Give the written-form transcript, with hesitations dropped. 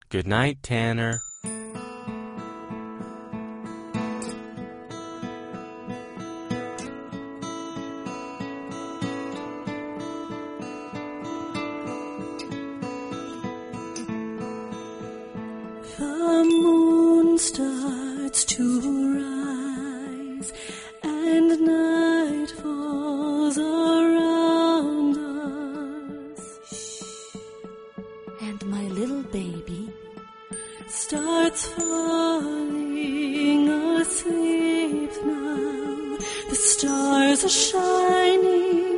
Good night, Tanner. The moon starts to rise and night falls around us. And my little baby starts falling asleep now. The stars are shining